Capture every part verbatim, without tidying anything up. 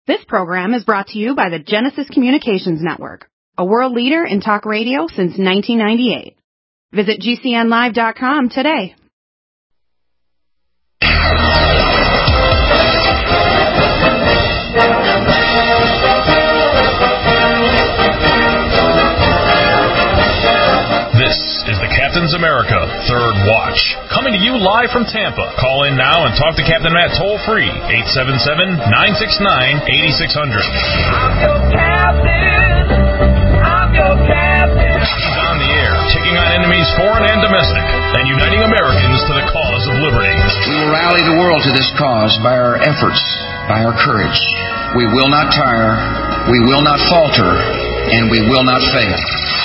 This program is brought to you by the Genesis Communications Network, a world leader in talk radio since nineteen ninety-eight. Visit G C N live dot com today. This is the Captain's America Third Watch, coming to you live from Tampa. Call in now and talk to Captain Matt toll-free, eight seven seven, nine six nine, eight six zero zero. I'm your captain. I'm your captain. He's on the air, taking on enemies foreign and domestic, and uniting Americans to the cause of liberty. We will rally the world to this cause by our efforts, by our courage. We will not tire, we will not falter, and we will not fail.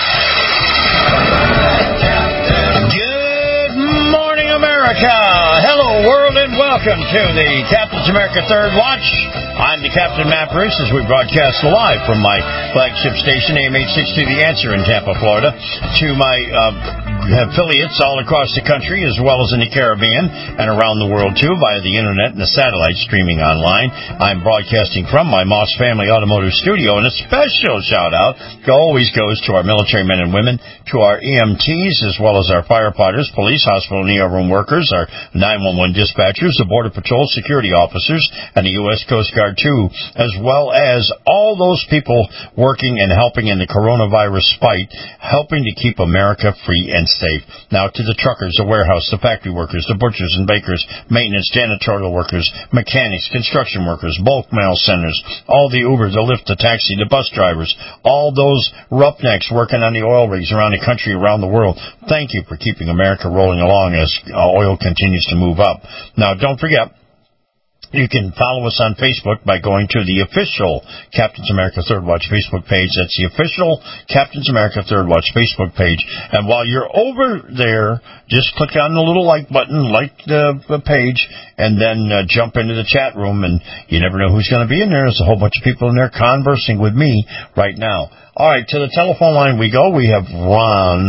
Good morning, America. Hello, world, and welcome to the Captain's America Third Watch. I'm the Captain Matt Bruce as we broadcast live from my flagship station, A M eight sixty The Answer in Tampa, Florida, to my uh, affiliates all across the country as well as in the Caribbean and around the world, too, via the Internet and the satellite streaming online. I'm broadcasting from my Moss Family Automotive Studio, and a special shout-out always goes to our military men and women, to our E M Ts, as well as our firefighters, police, hospital, and E R room workers, our nine one one dispatchers, the Border Patrol security officers, and the U S Coast Guard, too, as well as all those people working and helping in the coronavirus fight, helping to keep America free and safe. Now, to the truckers, the warehouse, the factory workers, the butchers and bakers, maintenance, janitorial workers, mechanics, construction workers, bulk mail centers, all the Uber, the Lyft, the taxi, the bus drivers, all those roughnecks working on the oil rigs around the country, around the world. Thank you for keeping America rolling along as oil continues to move up. Now, don't forget, you can follow us on Facebook by going to the official Captain's America Third Watch Facebook page. That's the official Captain's America Third Watch Facebook page. And while you're over there, just click on the little like button, like the, the page, and then uh, jump into the chat room. And you never know who's going to be in there. There's a whole bunch of people in there conversing with me right now. All right, to the telephone line we go. We have Ron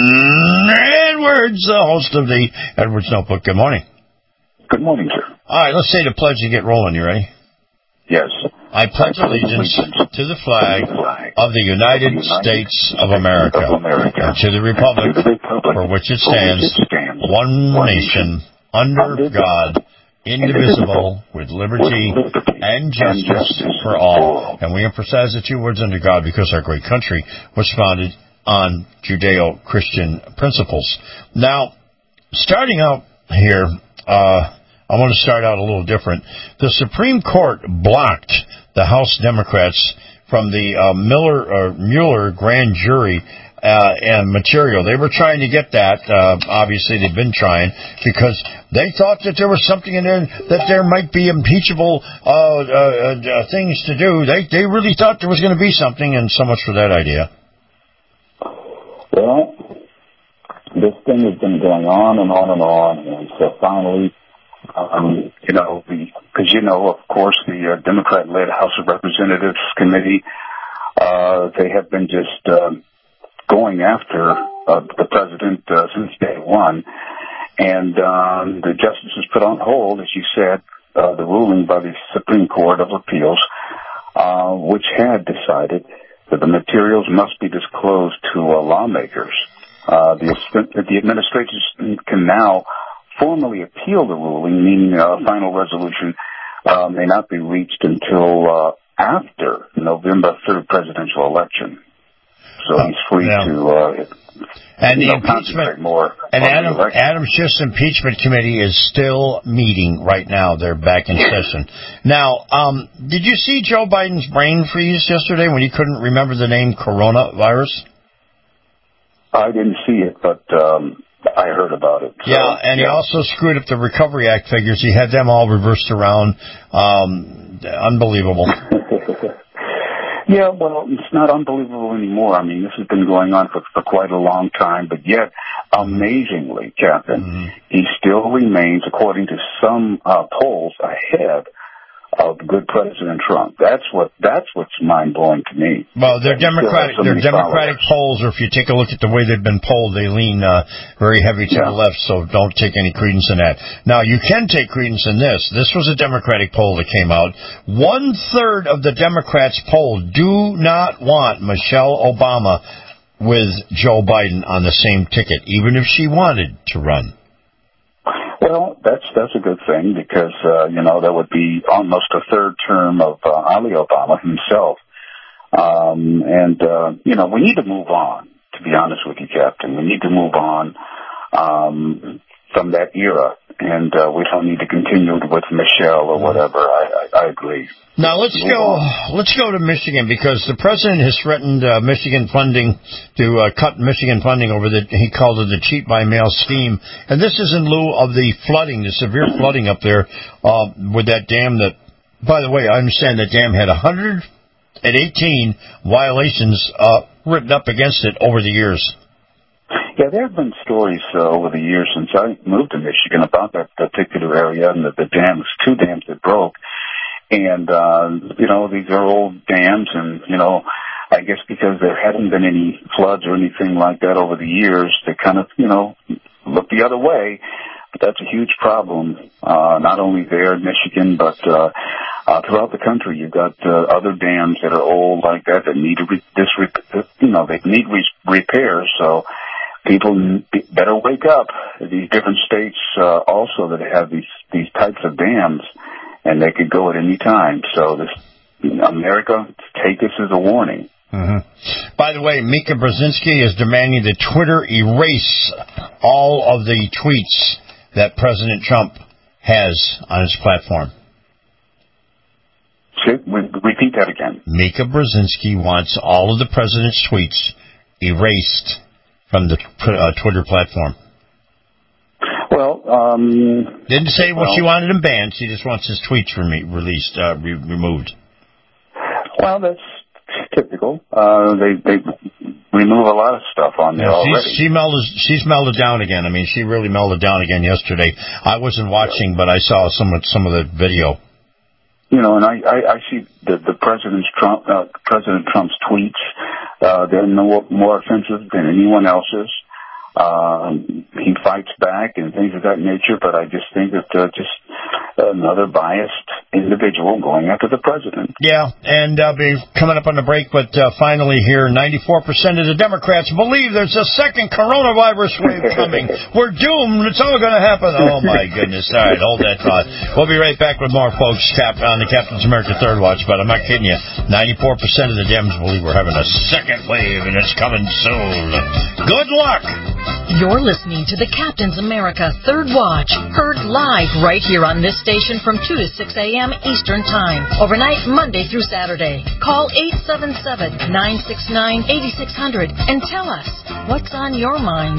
Edwards, the host of the Edwards Notebook. Good morning. Good morning, sir. All right, let's say the pledge and get rolling. You ready? Yes. I pledge allegiance to the flag of the United States of America and to the republic for which it stands, one nation, under God, indivisible, with liberty and justice for all. And we emphasize the two words under God because our great country was founded on Judeo-Christian principles. Now, starting out here, uh, I want to start out a little different. The Supreme Court blocked the House Democrats from the uh, Miller or Mueller grand jury uh, and material. They were trying to get that. Uh, obviously, they've been trying because they thought that there was something in there that there might be impeachable uh, uh, uh, things to do. They they really thought there was going to be something, and so much for that idea. Well, this thing has been going on and on and on, and so finally, Um, you know, because, you know, of course, the uh, Democrat-led House of Representatives Committee, uh, they have been just uh, going after uh, the president uh, since day one. And um, the justices put on hold, as you said, uh, the ruling by the Supreme Court of Appeals, uh, which had decided that the materials must be disclosed to uh, lawmakers. Uh, the, the administration can now formally appeal the ruling, meaning a final resolution uh, may not be reached until uh, after November third presidential election. So he's free uh, yeah. to uh, and the know, impeachment more. And Adam, Adam Schiff's impeachment committee is still meeting right now. They're back in session. Now, um, did you see Joe Biden's brain freeze yesterday when he couldn't remember the name coronavirus? I didn't see it, but Um I heard about it. So, yeah, and yeah. He also screwed up the Recovery Act figures. He had them all reversed around. Um, unbelievable. Yeah, well, it's not unbelievable anymore. I mean, this has been going on for, for quite a long time, but yet, amazingly, Captain, mm-hmm. he still remains, according to some uh, polls, ahead of good President Trump. That's what that's what's mind blowing to me. Well, their Democratic so their Democratic followers. polls, or if you take a look at the way they've been polled, they lean uh, very heavy to yeah. the left. So don't take any credence in that. Now, you can take credence in this. This was a Democratic poll that came out. One third of the Democrats polled do not want Michelle Obama with Joe Biden on the same ticket, even if she wanted to run. Well, that's that's a good thing because, uh, you know, that would be almost a third term of uh, Ali Obama himself. Um, and, uh, you know, we need to move on, to be honest with you, Captain. We need to move on um, from that era. And uh, we don't need to continue with Michelle or whatever. I, I, I agree. Now let's go. Let's go to Michigan, because the president has threatened uh, Michigan funding to uh, cut Michigan funding over the. He called it the cheat by mail scheme, and this is in lieu of the flooding, the severe flooding up there uh, with that dam. That, by the way, I understand that dam had one hundred eighteen violations uh, written up against it over the years. Yeah, there have been stories uh, over the years since I moved to Michigan about that particular area and the, the dams, two dams that broke. And, uh, you know, these are old dams and, you know, I guess because there hadn't been any floods or anything like that over the years, they kind of, you know, look the other way. But that's a huge problem, uh, not only there in Michigan, but uh, uh, throughout the country. You've got uh, other dams that are old like that that need, re- this re- you know, they need re- repairs. So people better wake up. These different states uh, also that have these, these types of dams, and they could go at any time. So this, America, take this as a warning. Mm-hmm. By the way, Mika Brzezinski is demanding that Twitter erase all of the tweets that President Trump has on his platform. Repeat that again. Mika Brzezinski wants all of the president's tweets erased from the uh, Twitter platform. Well, um... Didn't say well, what she wanted him banned. She just wants his tweets reme- released, uh, re- removed. Well, that's typical. Uh, they they remove a lot of stuff on there yeah, already. She's, she melded, she's melded down again. I mean, she really melded down again yesterday. I wasn't watching, but I saw some of, some of the video. You know, and I, I, I see the, the President's Trump, uh, President Trump's tweets. Uh, they're no more offensive than anyone else's. Um, he fights back and things of that nature, but I just think that uh, just another biased individual going after the president. Yeah, and I'll be coming up on the break, but uh, finally here, ninety-four percent of the Democrats believe there's a second coronavirus wave coming. We're doomed. It's all going to happen. Oh, my goodness. All right, hold that thought. We'll be right back with more, folks, Cap on the Captain's America Third Watch, but I'm not kidding you. ninety-four percent of the Dems believe we're having a second wave, and it's coming soon. Good luck. You're listening to the Captain's America Third Watch, heard live right here on this station from two to six a.m. Eastern Time, overnight Monday through Saturday. Call eight seven seven, nine six nine, eight six zero zero and tell us what's on your mind.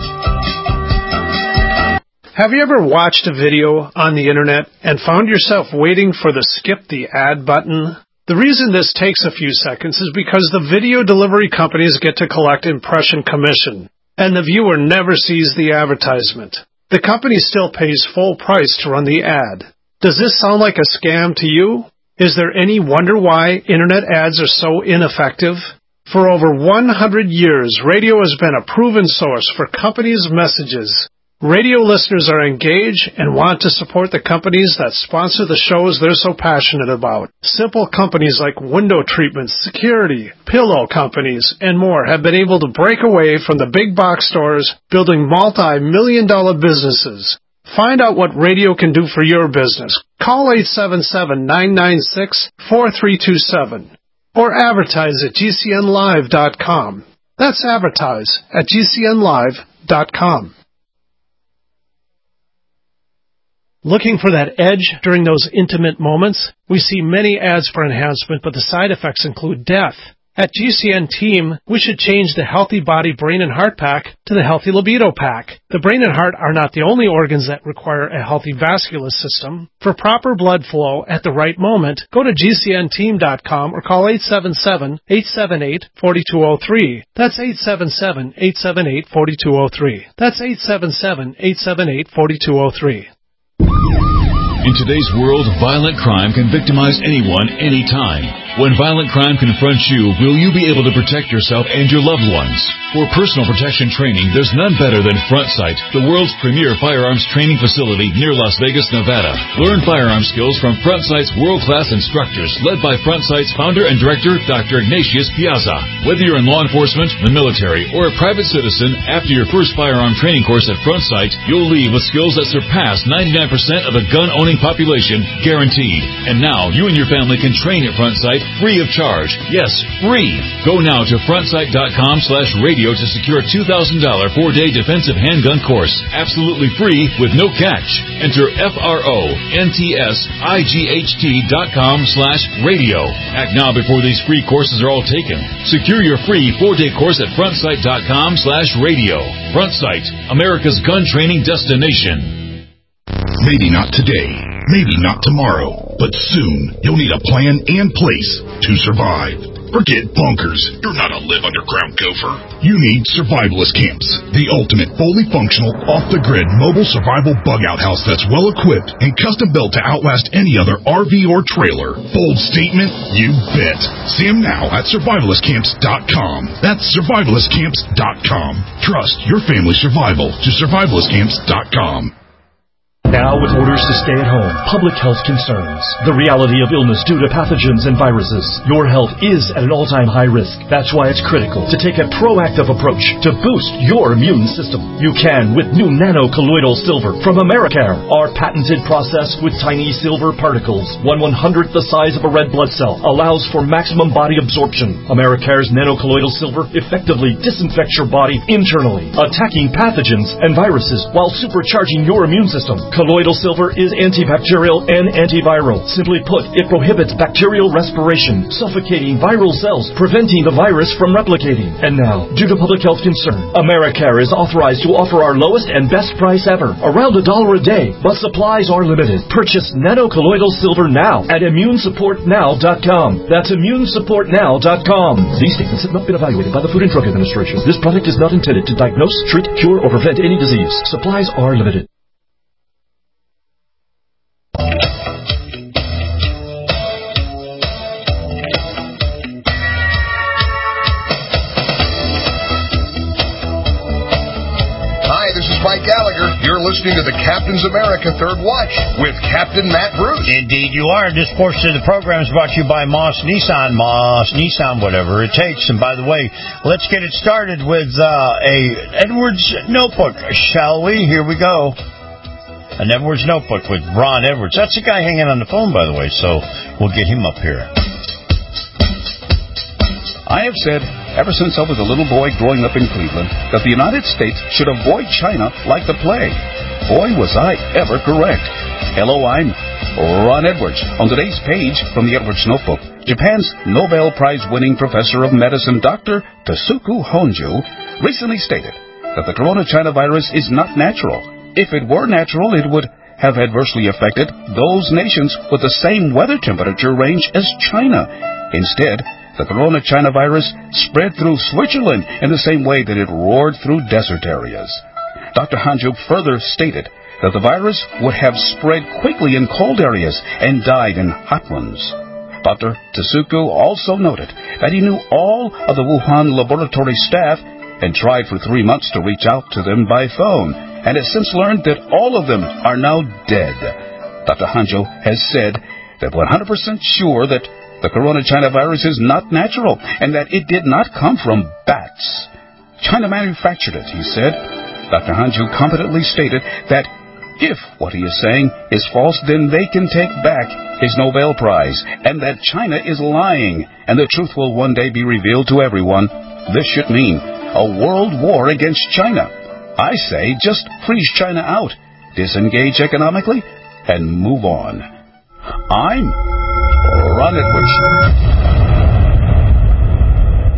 Have you ever watched a video on the internet and found yourself waiting for the skip the ad button? The reason this takes a few seconds is because the video delivery companies get to collect impression commission, and the viewer never sees the advertisement. The company still pays full price to run the ad. Does this sound like a scam to you? Is there any wonder why internet ads are so ineffective? For over one hundred years, radio has been a proven source for companies' messages. Radio listeners are engaged and want to support the companies that sponsor the shows they're so passionate about. Simple companies like window treatments, security, pillow companies, and more have been able to break away from the big box stores, building multi-million dollar businesses. Find out what radio can do for your business. Call eight seven seven, nine nine six, four three two seven or advertise at G C N live dot com. That's advertise at G C N live dot com. Looking for that edge during those intimate moments? We see many ads for enhancement, but the side effects include death. At G C N Team, we should change the Healthy Body Brain and Heart Pack to the Healthy Libido Pack. The brain and heart are not the only organs that require a healthy vascular system. For proper blood flow at the right moment, go to G C N team dot com or call eight seven seven, eight seven eight, four two zero three. That's eight seven seven, eight seven eight, four two zero three. That's eight seven seven, eight seven eight, four two zero three. In today's world, violent crime can victimize anyone, anytime. When violent crime confronts you, will you be able to protect yourself and your loved ones? For personal protection training, there's none better than Front Sight, the world's premier firearms training facility near Las Vegas, Nevada. Learn firearm skills from Front Sight's world-class instructors, led by Front Sight's founder and director, Doctor Ignatius Piazza. Whether you're in law enforcement, the military, or a private citizen, after your first firearm training course at Front Sight, you'll leave with skills that surpass ninety-nine percent of the gun-owning population, guaranteed. And now, you and your family can train at Front Sight free of charge. Yes, free. Go now to frontsight.com slash radio to secure a two thousand dollars four-day defensive handgun course. Absolutely free with no catch. Enter F-R-O-N-T-S-I-G-H-T dot com slash radio. Act now before these free courses are all taken. Secure your free four-day course at frontsight.com slash radio. Front Sight, America's gun training destination. Maybe not today, maybe not tomorrow, but soon you'll need a plan and place to survive. Forget bunkers. You're not a live underground gopher. You need Survivalist Camps, the ultimate fully functional, off-the-grid mobile survival bug-out house that's well-equipped and custom-built to outlast any other R V or trailer. Bold statement? You bet. See them now at survivalist camps dot com. That's survivalist camps dot com. Trust your family's survival to survivalist camps dot com. Now with orders to stay at home, public health concerns, the reality of illness due to pathogens and viruses, your health is at an all-time high risk. That's why it's critical to take a proactive approach to boost your immune system. You can with new nano-colloidal silver from Americare. Our patented process with tiny silver particles, one one-hundredth the size of a red blood cell, allows for maximum body absorption. Americare's nano-colloidal silver effectively disinfects your body internally, attacking pathogens and viruses while supercharging your immune system. Colloidal silver is antibacterial and antiviral. Simply put, it prohibits bacterial respiration, suffocating viral cells, preventing the virus from replicating. And now, due to public health concern, Americare is authorized to offer our lowest and best price ever, around a dollar a day, but supplies are limited. Purchase nano-colloidal silver now at immune support now dot com. That's immune support now dot com. These statements have not been evaluated by the Food and Drug Administration. This product is not intended to diagnose, treat, cure, or prevent any disease. Supplies are limited. Mike Gallagher. You're listening to the Captain's America Third Watch with Captain Matt Bruce. Indeed you are. This portion of the program is brought to you by Moss Nissan. Moss Nissan, whatever it takes. And by the way, let's get it started with uh, a Edwards notebook, shall we? Here we go. An Edwards notebook with Ron Edwards. That's the guy hanging on the phone, by the way, so we'll get him up here. I have said, ever since I was a little boy growing up in Cleveland, that the United States should avoid China like the plague. Boy, was I ever correct. Hello, I'm Ron Edwards. On today's page from the Edwards Notebook, Japan's Nobel Prize-winning professor of medicine, Doctor Tasuku Honjo, recently stated that the corona China virus is not natural. If it were natural, it would have adversely affected those nations with the same weather temperature range as China. Instead, the corona China virus spread through Switzerland in the same way that it roared through desert areas. Doctor Honjo further stated that the virus would have spread quickly in cold areas and died in hot ones. Doctor Tasuku also noted that he knew all of the Wuhan laboratory staff and tried for three months to reach out to them by phone, and has since learned that all of them are now dead. Doctor Honjo has said that one hundred percent sure that the corona China virus is not natural and that it did not come from bats. China manufactured it, he said. Doctor Honjo confidently stated that if what he is saying is false, then they can take back his Nobel Prize, and that China is lying, and the truth will one day be revealed to everyone. This should mean a world war against China. I say just freeze China out, disengage economically, and move on. I'm Ron Edwards.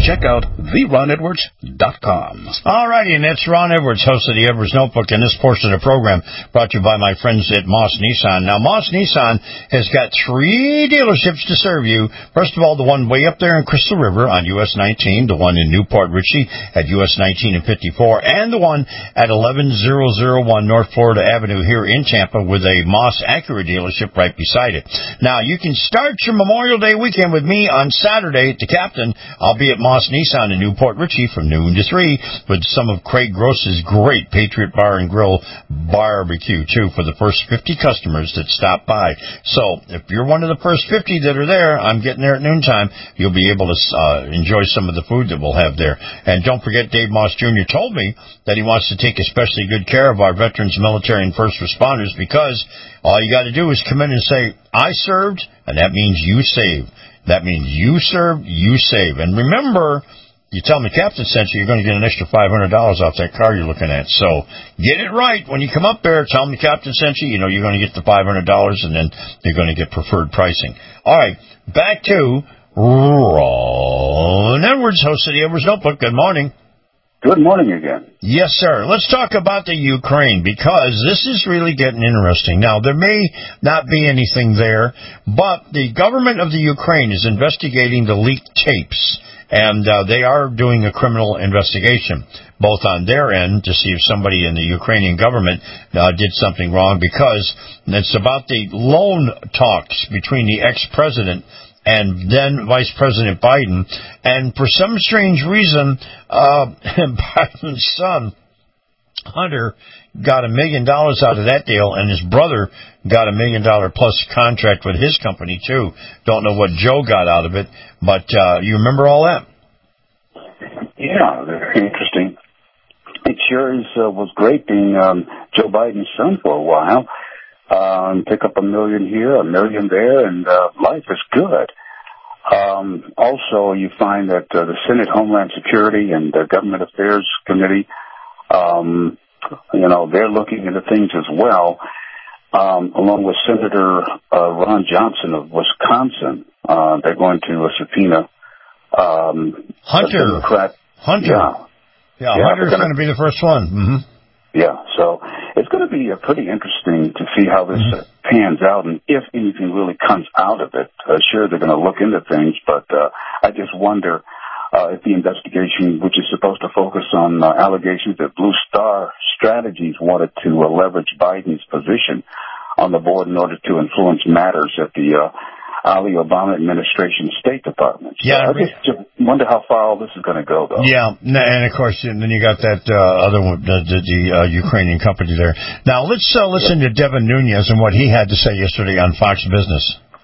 check out the ron edwards dot com. All righty, and that's Ron Edwards, host of the Edwards Notebook, and this portion of the program brought to you by my friends at Moss Nissan. Now, Moss Nissan has got three dealerships to serve you. First of all, the one way up there in Crystal River on U S nineteen, the one in Newport Richey at U S nineteen and fifty-four, and the one at eleven thousand one North Florida Avenue here in Tampa with a Moss Acura dealership right beside it. Now, you can start your Memorial Day weekend with me on Saturday at the Captain. I'll be at Moss Nissan in Newport Richey from noon to three with some of Craig Gross's great Patriot Bar and Grill barbecue, too, for the first fifty customers that stop by. So, if you're one of the first fifty that are there, I'm getting there at noontime, you'll be able to uh, enjoy some of the food that we'll have there. And don't forget, Dave Moss Junior told me that he wants to take especially good care of our veterans, military, and first responders, because all you got to do is come in and say, I served, and that means you saved. That means you serve, you save. And remember, you tell me Captain sent you, you're going to get an extra five hundred dollars off that car you're looking at. So get it right. When you come up there, tell them the Captain sent you. You know, you're going to get the five hundred dollars, and then you're going to get preferred pricing. All right, back to Ron Edwards, host of the Edwards Notebook. Good morning. Good morning again. Yes, sir. Let's talk about the Ukraine, because this is really getting interesting. Now, there may not be anything there, but the government of the Ukraine is investigating the leaked tapes, and uh, they are doing a criminal investigation, both on their end to see if somebody in the Ukrainian government uh, did something wrong, because it's about the loan talks between the ex-president and then Vice President Biden. And for some strange reason, uh, Biden's son, Hunter, got a million dollars out of that deal, and his brother got a million dollar plus contract with his company, too. Don't know what Joe got out of it, but uh, you remember all that? Yeah, very interesting. It sure is, uh, was great being um, Joe Biden's son for a while. Um, pick up a million here, a million there, and uh, life is good. Um, also, you find that uh, the Senate Homeland Security and the Government Affairs Committee, um, you know, they're looking into things as well, um, along with Senator uh, Ron Johnson of Wisconsin. Uh, they're going to uh, subpoena um, Hunter. Democrat. Hunter. Yeah, yeah, yeah Hunter's going to be the first one. Mm-hmm. Yeah, so it's going to be uh, pretty interesting to see how this uh, pans out, and if anything really comes out of it. Uh, sure, they're going to look into things, but uh, I just wonder uh, if the investigation, which is supposed to focus on uh, allegations that Blue Star Strategies wanted to uh, leverage Biden's position on the board in order to influence matters at the uh, Ali Obama administration State Department. So Yeah, I just, just wonder how far all this is going to go, though. Yeah, and of course, and then you got that uh, other one, the, the, the uh, Ukrainian company there. Now, let's uh, listen to Devin Nunes and what he had to say yesterday on Fox Business.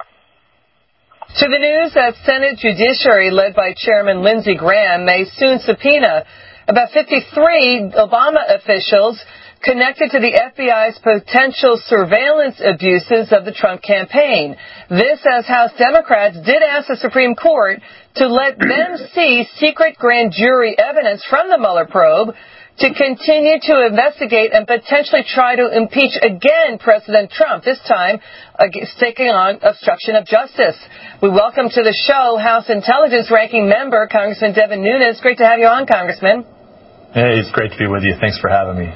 To the news that Senate Judiciary, led by Chairman Lindsey Graham, may soon subpoena about fifty-three Obama officials connected to the F B I's potential surveillance abuses of the Trump campaign. This as House Democrats did ask the Supreme Court to let them see secret grand jury evidence from the Mueller probe to continue to investigate and potentially try to impeach again President Trump, this time taking on obstruction of justice. We welcome to the show House Intelligence Ranking Member, Congressman Devin Nunes. Great to have you on, Congressman. Hey, it's great to be with you. Thanks for having me.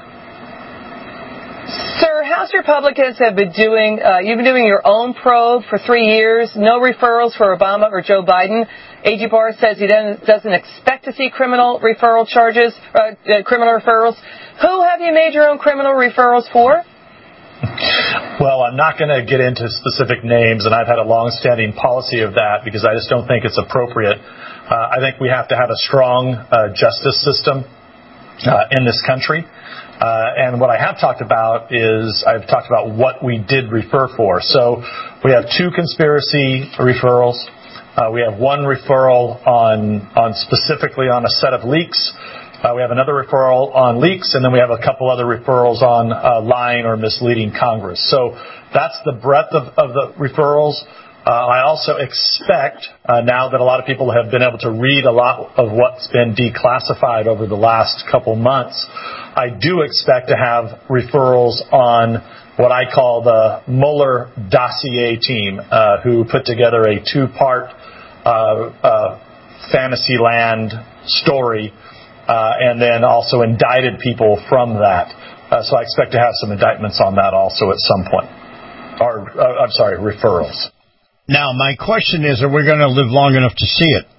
Sir, House Republicans have been doing, uh, you've been doing your own probe for three years. No referrals for Obama or Joe Biden. A G Barr says he doesn't expect to see criminal referral charges, uh, uh, criminal referrals. Who have you made your own criminal referrals for? Well, I'm not going to get into specific names, and I've had a long-standing policy of that because I just don't think it's appropriate. Uh, I think we have to have a strong uh, justice system uh, in this country. Uh, and what I have talked about is I've talked about what we did refer for. So we have two conspiracy referrals. Uh, we have one referral on on specifically on a set of leaks. Uh, we have another referral on leaks, and then we have a couple other referrals on uh, lying or misleading Congress. So that's the breadth of, of the referrals. Uh, I also expect, uh, now that a lot of people have been able to read a lot of what's been declassified over the last couple months, I do expect to have referrals on what I call the Mueller dossier team, uh, who put together a two-part uh, uh, fantasy land story, uh, and then also indicted people from that. Uh, so I expect to have some indictments on that also at some point. Or, uh, I'm sorry, referrals. Now, my question is, are we going to live long enough to see it?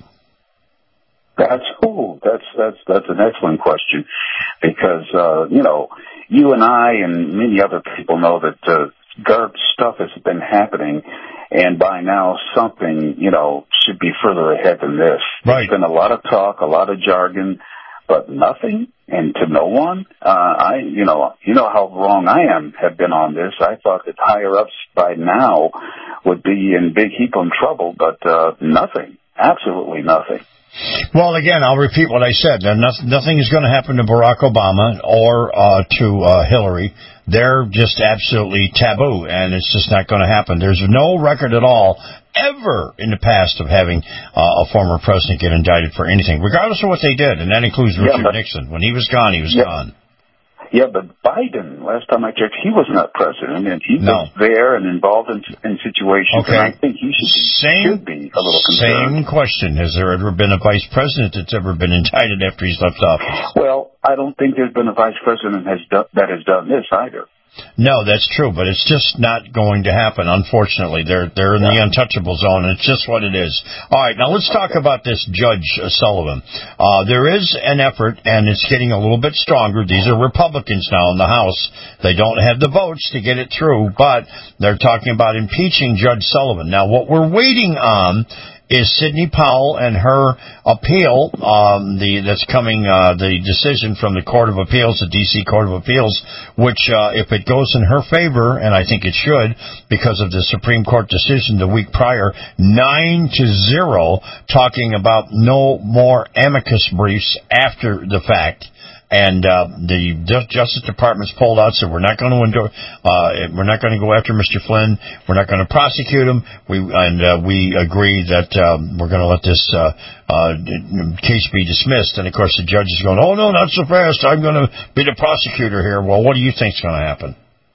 That's cool. That's that's that's an excellent question, because uh, you know, you and I and many other people know that uh, GERB stuff has been happening, and by now something, you know, should be further ahead than this. Right. There's been a lot of talk, a lot of jargon, but nothing, and to no one. Uh, I, you know, you know how wrong I am have been on this. I thought that higher ups by now would be in big heap of trouble, but uh, nothing, absolutely nothing. Well, again, I'll repeat what I said. Nothing is going to happen to Barack Obama or uh, to uh, Hillary. They're just absolutely taboo, and it's just not going to happen. There's no record at all ever in the past of having uh, a former president get indicted for anything, regardless of what they did, and that includes Richard yeah, but, Nixon. When he was gone, he was yeah. gone. Yeah, but Biden, last time I checked, he was not president, and he no. was there and involved in, in situations, okay. and I think he should be, same, should be a little concerned. Same question. Has there ever been a vice president that's ever been indicted after he's left office? Well, I don't think there's been a vice president has do, that has done this either. No, that's true, but it's just not going to happen, unfortunately. They're they're in yeah. the untouchable zone, and it's just what it is. All right, now let's talk about this Judge Sullivan. Uh, there is an effort, and it's getting a little bit stronger. These are Republicans now in the House. They don't have the votes to get it through, but they're talking about impeaching Judge Sullivan. Now, what we're waiting on is Sidney Powell and her appeal, um, the that's coming, uh, the decision from the Court of Appeals, the D C Court of Appeals, which, uh, if it goes in her favor, and I think it should, because of the Supreme Court decision the week prior, nine to zero, talking about no more amicus briefs after the fact. And uh, the Justice Department's pulled out, so we're not going to endorse, uh, we're not going to go after Mister Flynn. We're not going to prosecute him. We and uh, we agree that um, we're going to let this uh, uh, case be dismissed. And of course, the judge is going, "Oh no, not so fast! I'm going to be the prosecutor here." Well, what do you think's going to happen?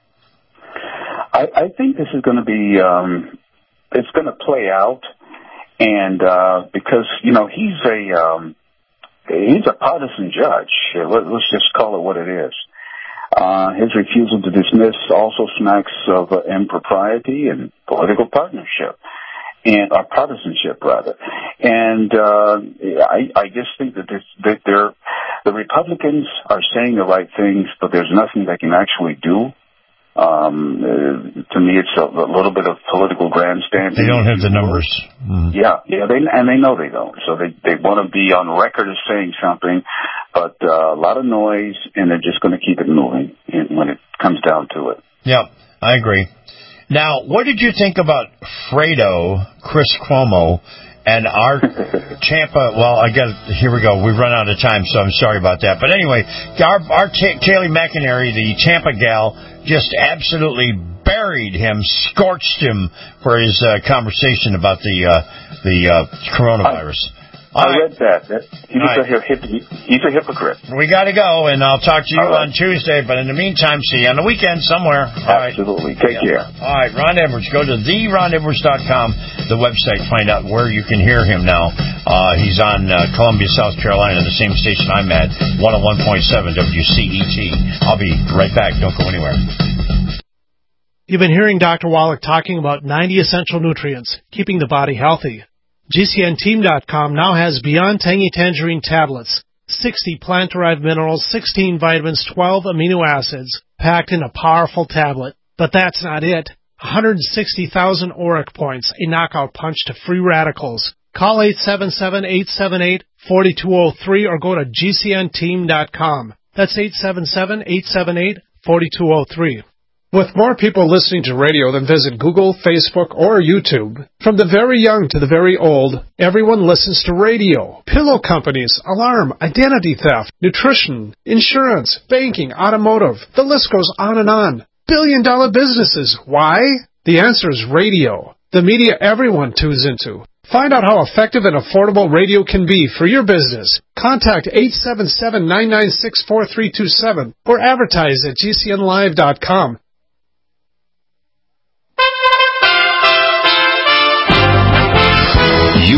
I, I think this is going to be um, it's going to play out, and uh, because you know he's a um, He's a partisan judge. Let's just call it what it is. Uh, his refusal to dismiss also smacks of uh, impropriety and political partnership, and or partisanship rather. And uh, I, I just think that, this, that they're, the Republicans are saying the right things, but there's nothing they can actually do. Um, uh, to me, it's a, a little bit of political grandstanding. They don't have the numbers. Mm-hmm. Yeah, yeah, they and they know they don't. So they they want to be on record as saying something, but uh, a lot of noise, and they're just going to keep it moving when it comes down to it. Yeah, I agree. Now, what did you think about Fredo, Chris Cuomo, and our Tampa? Well, I got here we go. We've run out of time, so I'm sorry about that. But anyway, our our T- Kayleigh McEnary, the Tampa gal, just absolutely buried him, scorched him for his uh, conversation about the uh, the uh, coronavirus. I, I read that. that he was right. a hip, he's a hypocrite. We got to go, and I'll talk to you right. on Tuesday. But in the meantime, see you on the weekend somewhere. All Absolutely. Right. Take yeah. care. All right, Ron Edwards. Go to the ron edwards dot com, the website. Find out where you can hear him now. Uh, he's on uh, Columbia, South Carolina, the same station I'm at, one oh one point seven W C E T. I'll be right back. Don't go anywhere. You've been hearing Doctor Wallach talking about ninety essential nutrients, keeping the body healthy. G C N team dot com now has Beyond Tangy Tangerine tablets, sixty plant-derived minerals, sixteen vitamins, twelve amino acids, packed in a powerful tablet. But that's not it. one hundred sixty thousand auric points, a knockout punch to free radicals. Call eight seven seven, eight seven eight, four two zero three or go to G C N team dot com. That's eight seven seven, eight seven eight, four two zero three. With more people listening to radio than visit Google, Facebook, or YouTube, from the very young to the very old, everyone listens to radio. Pillow companies, alarm, identity theft, nutrition, insurance, banking, automotive. The list goes on and on. Billion dollar businesses. Why? The answer is radio. The media everyone tunes into. Find out how effective and affordable radio can be for your business. Contact eight seven seven, nine nine six, four three two seven or advertise at G C N live dot com. You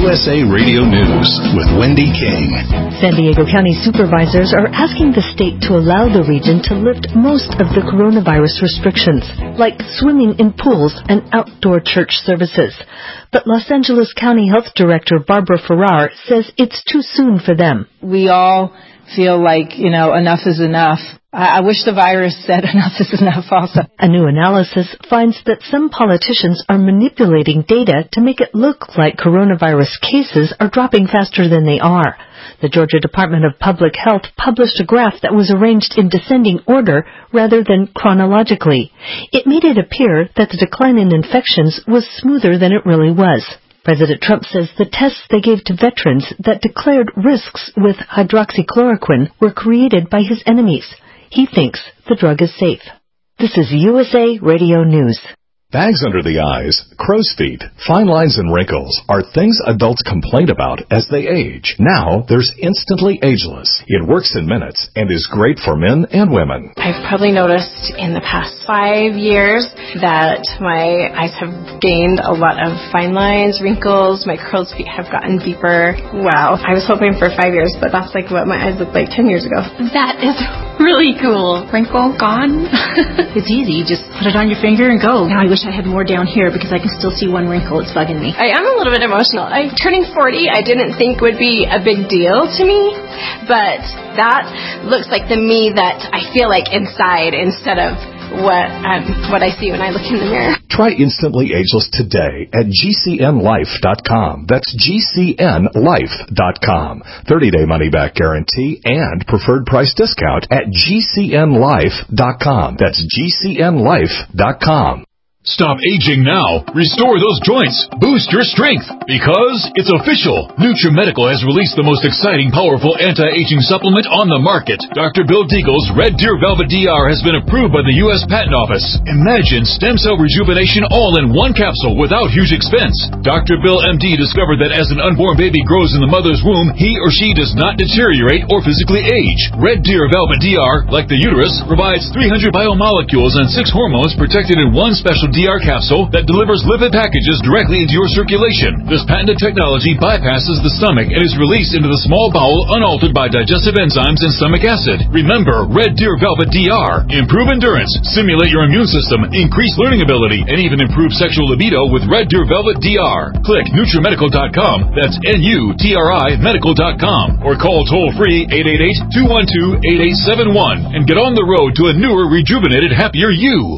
U S A Radio News with Wendy King. San Diego County supervisors are asking the state to allow the region to lift most of the coronavirus restrictions, like swimming in pools and outdoor church services. But Los Angeles County Health Director Barbara Ferrar says it's too soon for them. We all feel like, you know, enough is enough. I wish the virus said enough is enough also. A new analysis finds that some politicians are manipulating data to make it look like coronavirus cases are dropping faster than they are. The Georgia Department of Public Health published a graph that was arranged in descending order rather than chronologically. It made it appear that the decline in infections was smoother than it really was. President Trump says the tests they gave to veterans that declared risks with hydroxychloroquine were created by his enemies. He thinks the drug is safe. This is U S A Radio News. Bags under the eyes, crow's feet, fine lines and wrinkles are things adults complain about as they age. Now, there's Instantly Ageless. It works in minutes and is great for men and women. I've probably noticed in the past five years that my eyes have gained a lot of fine lines, wrinkles, my crow's feet have gotten deeper. Wow. I was hoping for five years, but that's like what my eyes looked like ten years ago. That is really cool. Wrinkle gone. It's easy. You just put it on your finger and go. Now I wish I had more down here because I can still see one wrinkle. It's bugging me. I am a little bit emotional. I'm turning forty. I didn't think would be a big deal to me, but that looks like the me that I feel like inside instead of what um, what I see when I look in the mirror. Try Instantly Ageless today at G C N life dot com. That's G C N life dot com. thirty-day money-back guarantee and preferred price discount at G C N life dot com. That's G C N life dot com. Stop aging now. Restore those joints. Boost your strength. Because it's official. NutriMedical has released the most exciting, powerful anti-aging supplement on the market. Doctor Bill Deagle's Red Deer Velvet D R has been approved by the U S Patent Office. Imagine stem cell rejuvenation all in one capsule without huge expense. Doctor Bill M D discovered that as an unborn baby grows in the mother's womb, he or she does not deteriorate or physically age. Red Deer Velvet D R, like the uterus, provides three hundred biomolecules and six hormones protected in one special D R capsule that delivers lipid packages directly into your circulation. This patented technology bypasses the stomach and is released into the small bowel unaltered by digestive enzymes and stomach acid. Remember, Red Deer Velvet D R. Improve endurance, stimulate your immune system, increase learning ability, and even improve sexual libido with Red Deer Velvet D R. Click NutriMedical dot com. That's N U T R I medical dot com. Or call toll-free eight eight eight, two one two, eight eight seven one and get on the road to a newer, rejuvenated, happier you.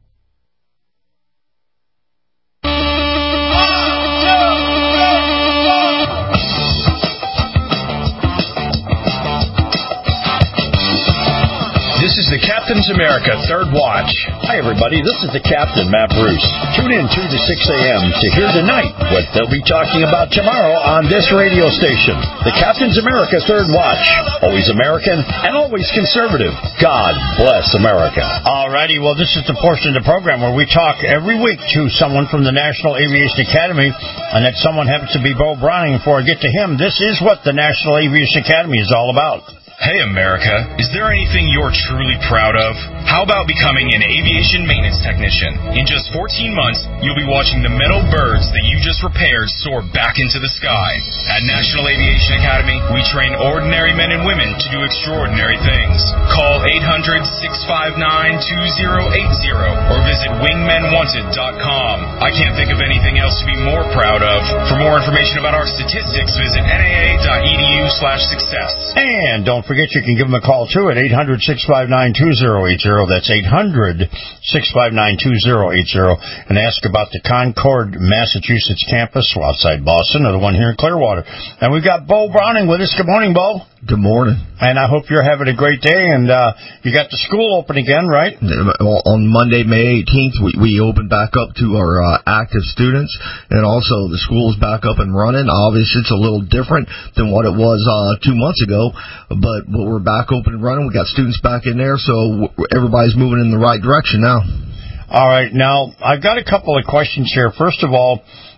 This is the Captain's America Third Watch. Hi, everybody. This is the Captain, Matt Bruce. Tune in two to six a.m. to hear tonight what they'll be talking about tomorrow on this radio station. The Captain's America Third Watch. Always American and always conservative. God bless America. All righty. Well, this is the portion of the program where we talk every week to someone from the National Aviation Academy, and that someone happens to be Bo Browning. Before I get to him, this is what the National Aviation Academy is all about. Hey, America, is there anything you're truly proud of? How about becoming an aviation maintenance technician? In just fourteen months, you'll be watching the metal birds that you just repaired soar back into the sky. At National Aviation Academy, we train ordinary men and women to do extraordinary things. Call eight hundred, six five nine, two zero eight zero or visit wingmen wanted dot com. I can't think of anything else to be more proud of. For more information about our statistics, visit N A A dot E D U slash success. And don't forget, you can give them a call, too, at eight hundred, six five nine, two zero eight zero. That's eight hundred, six five nine, two zero eight zero. And ask about the Concord, Massachusetts campus outside Boston, or the one here in Clearwater. And we've got Bo Browning with us. Good morning, Bo. Good morning. And I hope you're having a great day. And uh, you got the school open again, right? On Monday, May eighteenth, we, we opened back up to our uh, active students. And also, the school's back up and running. Obviously, it's a little different than what it was uh, two months ago. But, but we're back open and running. We got students back in there, so everybody's moving in the right direction now. All right. Now, I've got a couple of questions here. First of all,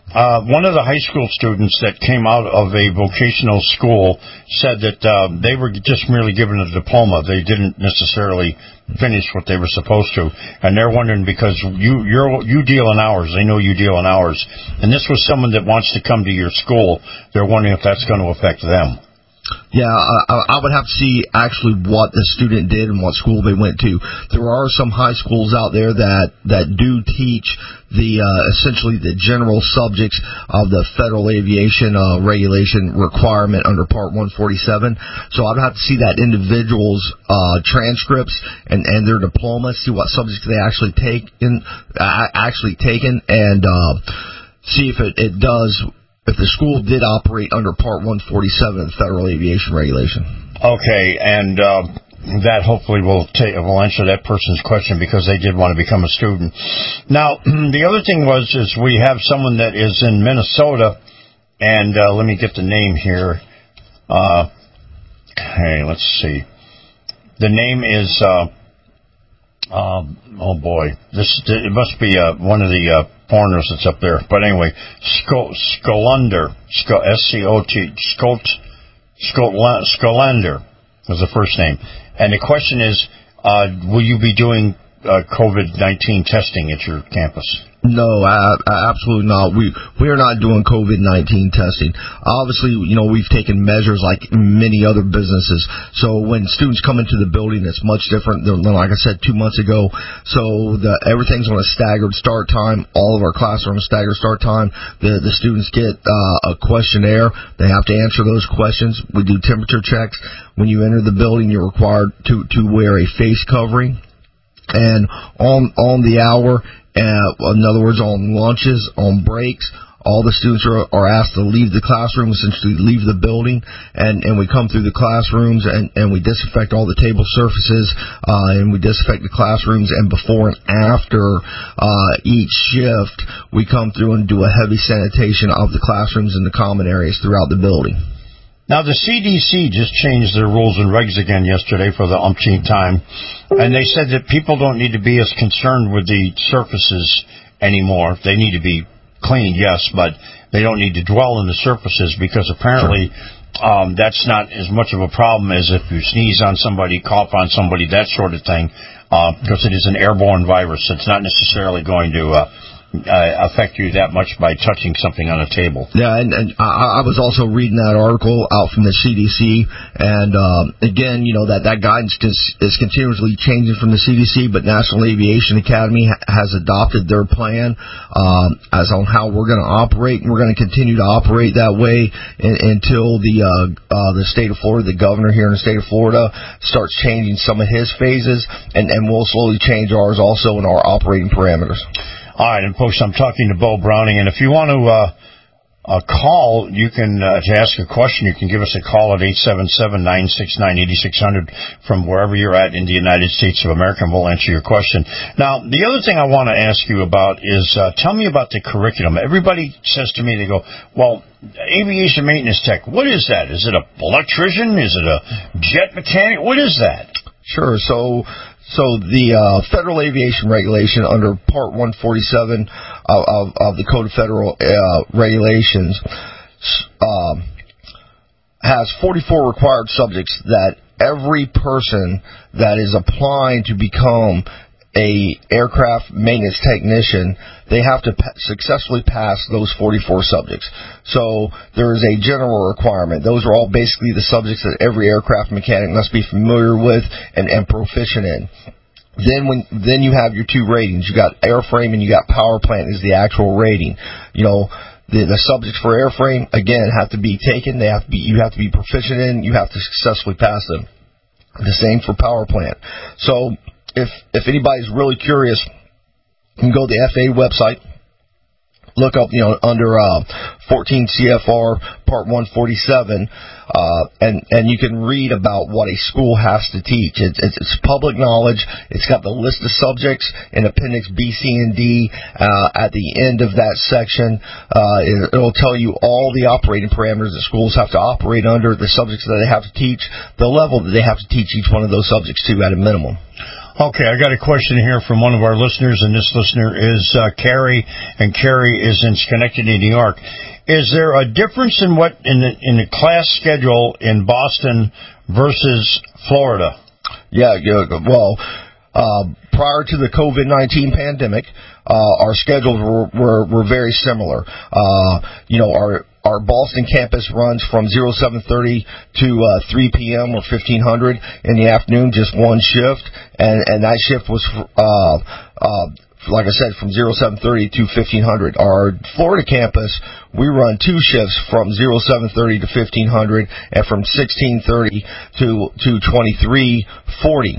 Uh, one of the high school students that came out of a vocational school said that uh, they were just merely given a diploma. They didn't necessarily finish what they were supposed to, and they're wondering because you you're, you deal in hours. They know you deal in hours, and this was someone that wants to come to your school. They're wondering if that's going to affect them. Yeah, I, I would have to see actually what the student did and what school they went to. There are some high schools out there that, that do teach the uh, essentially the general subjects of the Federal Aviation uh, Regulation requirement under Part one forty-seven. So I'd have to see that individual's uh, transcripts and, and their diploma, see what subjects they actually take in uh, actually taken, and uh, see if it, it does. If the school did operate under Part one forty-seven of the Federal Aviation Regulation. Okay, and uh, that hopefully will, ta- will answer that person's question because they did want to become a student. Now, the other thing was is we have someone that is in Minnesota, and uh, let me get the name here. Uh, hey, let's see. The name is, uh, uh, oh boy, this it must be uh, one of the uh, foreigners that's up there. But anyway, Skolander, S C O T, Skolander was the first name. And the question is, uh, will you be doing uh, COVID nineteen testing at your campus? No, uh, absolutely not. We we are not doing COVID nineteen testing. Obviously, you know, we've taken measures like many other businesses. So when students come into the building, it's much different than, like I said, two months ago. So the everything's on a staggered start time. All of our classrooms staggered start time. The the students get uh, a questionnaire. They have to answer those questions. We do temperature checks. When you enter the building, you're required to to wear a face covering. And on on the hour. Uh, in other words, on lunches, on breaks, all the students are, are asked to leave the classroom, essentially leave the building, and, and we come through the classrooms and, and we disinfect all the table surfaces, uh, and we disinfect the classrooms, and before and after uh, each shift, we come through and do a heavy sanitation of the classrooms and the common areas throughout the building. Now, the C D C just changed their rules and regs again yesterday for the umpteenth time, and they said that people don't need to be as concerned with the surfaces anymore. They need to be cleaned, yes, but they don't need to dwell in the surfaces because apparently um, that's not as much of a problem as if you sneeze on somebody, cough on somebody, that sort of thing, uh, because it is an airborne virus. It's not necessarily going to uh, Uh, affect you that much by touching something on a table. Yeah, and, and I, I was also reading that article out from the C D C, and um, again, you know, that, that guidance is, is continuously changing from the C D C, but National Aviation Academy ha- has adopted their plan um, as on how we're going to operate, and we're going to continue to operate that way in, until the uh, uh, the state of Florida, the governor here in the state of Florida, starts changing some of his phases, and, and we'll slowly change ours also in our operating parameters. All right, and folks, I'm talking to Bo Browning, and if you want to uh, uh, call, you can, uh, to ask a question, you can give us a call at eight seven seven, nine six nine, eight six zero zero from wherever you're at in the United States of America, and we'll answer your question. Now, the other thing I want to ask you about is, uh, tell me about the curriculum. Everybody says to me, they go, well, aviation maintenance tech, what is that? Is it an electrician? Is it a jet mechanic? What is that? Sure, so... So the uh, Federal Aviation Regulation under Part one forty-seven of, of, of the Code of Federal uh, Regulations um, has forty-four required subjects that every person that is applying to become a aircraft maintenance technician, they have to pa- successfully pass those forty-four subjects. So there is a general requirement. Those are all basically the subjects that every aircraft mechanic must be familiar with and, and proficient in. Then when then you have your two ratings. You got airframe and you got power plant is the actual rating. You know, the, the subjects for airframe again have to be taken. They have to be you have to be proficient in. You have to successfully pass them. The same for power plant. So If if anybody's really curious, you can go to the F A A website, look up, you know, under uh, fourteen C F R Part one forty-seven, uh, and and you can read about what a school has to teach. It's, it's, it's public knowledge. It's got the list of subjects in Appendix B, C, and D. Uh, at the end of that section, uh, it, it'll tell you all the operating parameters that schools have to operate under, the subjects that they have to teach, the level that they have to teach each one of those subjects to at a minimum. Okay, I got a question here from one of our listeners, and this listener is uh, Carrie, and Carrie is in Schenectady, New York. Is there a difference in what in the in the class schedule in Boston versus Florida? Yeah, yeah well, uh, prior to the COVID nineteen pandemic, uh, our schedules were, were, were very similar. Uh, you know, our Our Boston campus runs from seven thirty to uh, three p.m. or fifteen hundred in the afternoon, just one shift, and and that shift was uh, uh, like I said, from seven thirty to fifteen hundred. Our Florida campus, we run two shifts from seven thirty to fifteen hundred, and from sixteen thirty to to twenty-three forty.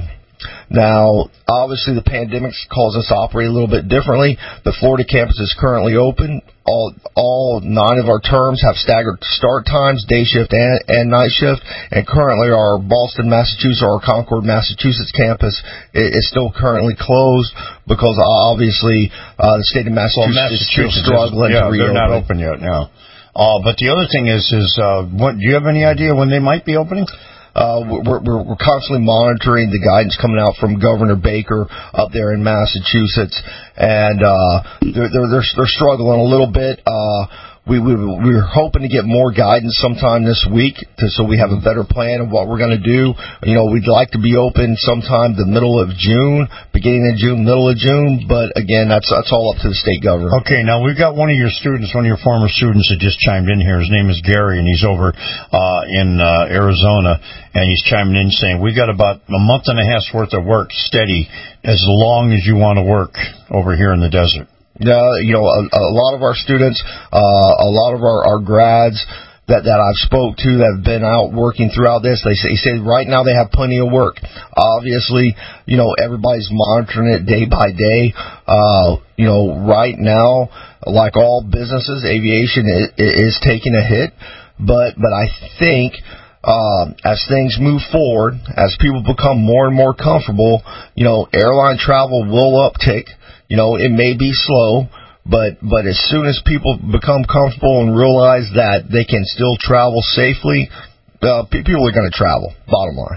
Now, obviously, the pandemic caused us to operate a little bit differently. The Florida campus is currently open. All all nine of our terms have staggered start times, day shift and, and night shift. And currently, our Boston, Massachusetts, or our Concord, Massachusetts campus is still currently closed because, obviously, uh, the state of Massachusetts, well, Massachusetts is still struggling yeah, to reopen. They're not open yet now. Uh, but the other thing is, is uh, what, do you have any idea when they might be opening? Uh, we're, we're, we're constantly monitoring the guidance coming out from Governor Baker up there in Massachusetts, and uh, they're, they're they're they're struggling a little bit. Uh, we we we were hoping to get more guidance sometime this week, to, so we have a better plan of what we're going to do. You know, we'd like to be open sometime the middle of June, beginning of June, middle of June, but again, that's that's all up to the state governor. Okay, now we've got one of your students, one of your former students that just chimed in here. His name is Gary, and he's over uh, in uh, Arizona, and he's chiming in saying, we got about a month and a half's worth of work steady as long as you want to work over here in the desert. Yeah, you know, a, a lot of our students, uh, a lot of our, our grads that, that I've spoke to that have been out working throughout this, they say, say right now they have plenty of work. Obviously, you know, everybody's monitoring it day by day. Uh, you know, right now, like all businesses, aviation is, is taking a hit. But, but I think, Um, as things move forward, as people become more and more comfortable, you know, airline travel will uptick. You know, it may be slow, but but as soon as people become comfortable and realize that they can still travel safely, uh, people are going to travel, bottom line.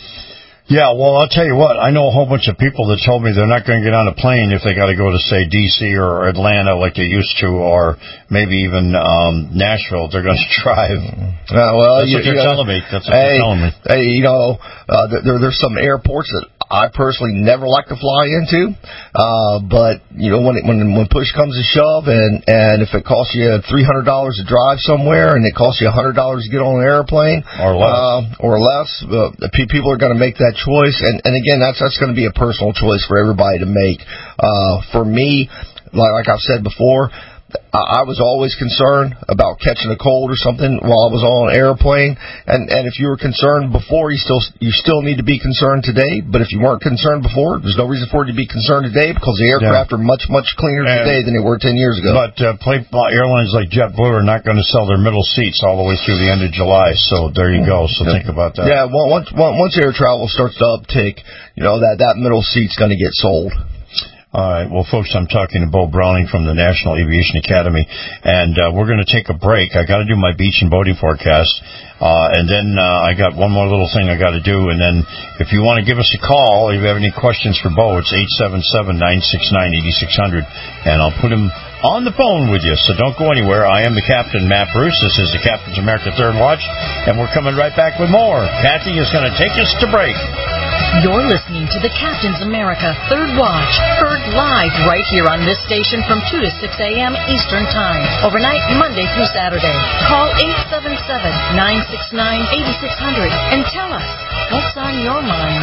Yeah, well, I'll tell you what. I know a whole bunch of people that told me they're not going to get on a plane if they got to go to, say, D C or Atlanta like they used to, or maybe even um, Nashville. They're going to drive. Uh, well, That's you, what they're you know, telling me. That's what hey, they're telling me. Hey, you know, uh, there, there's some airports that I personally never like to fly into, uh, but you know, when it, when when push comes to shove, and and if it costs you three hundred dollars to drive somewhere, and it costs you a hundred dollars to get on an airplane, or less, uh, or less, uh, people are going to make that choice, and and again, that's that's going to be a personal choice for everybody to make. Uh, for me, like, like I've said before, I was always concerned about catching a cold or something while I was on an airplane, and and if you were concerned before, you still you still need to be concerned today. But if you weren't concerned before, there's no reason for you to be concerned today, because the aircraft yeah. are much much cleaner and, today than they were ten years ago. But uh, play, uh, airlines like JetBlue are not going to sell their middle seats all the way through the end of July. So there you go. So yeah. think about that. Yeah, well, once once air travel starts to uptake, you know that that middle seat's going to get sold. All right. Well, folks, I'm talking to Bo Browning from the National Aviation Academy, and uh, we're going to take a break. I got to do my beach and boating forecast, uh, and then uh, I got one more little thing I got to do. And then if you want to give us a call, if you have any questions for Bo, it's eight seven seven, nine six nine, eight six zero zero, and I'll put him on the phone with you. So don't go anywhere. I am the Captain, Matt Bruce. This is the Captain's America Third Watch, and we're coming right back with more. Kathy is going to take us to break. You're listening to the Captain's America Third Watch, heard live right here on this station from two to six a.m. Eastern Time, overnight Monday through Saturday. Call eight seven seven, nine six nine, eight six zero zero and tell us what's on your mind.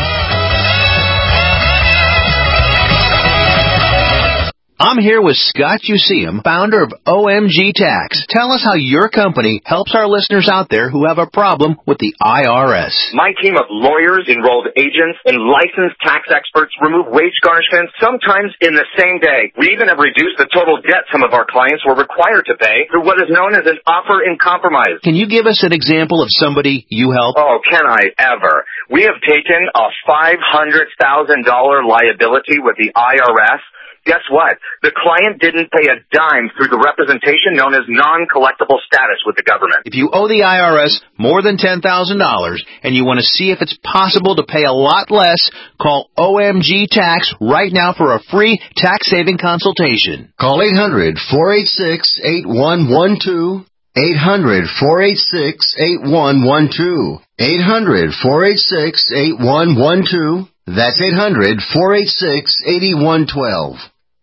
I'm here with Scott Useum, founder of O M G Tax. Tell us how your company helps our listeners out there who have a problem with the I R S. My team of lawyers, enrolled agents, and licensed tax experts remove wage garnishments sometimes in the same day. We even have reduced the total debt some of our clients were required to pay through what is known as an offer in compromise. Can you give us an example of somebody you help? Oh, can I ever? We have taken a five hundred thousand dollars liability with the I R S, Guess what? The client didn't pay a dime through the representation known as non-collectible status with the government. If you owe the I R S more than ten thousand dollars and you want to see if it's possible to pay a lot less, call O M G Tax right now for a free tax-saving consultation. Call eight hundred, four eight six, eight one one two. eight hundred, four eight six, eight one one two. eight hundred, four eight six, eight one one two. That's eight hundred, four eight six, eight one one two.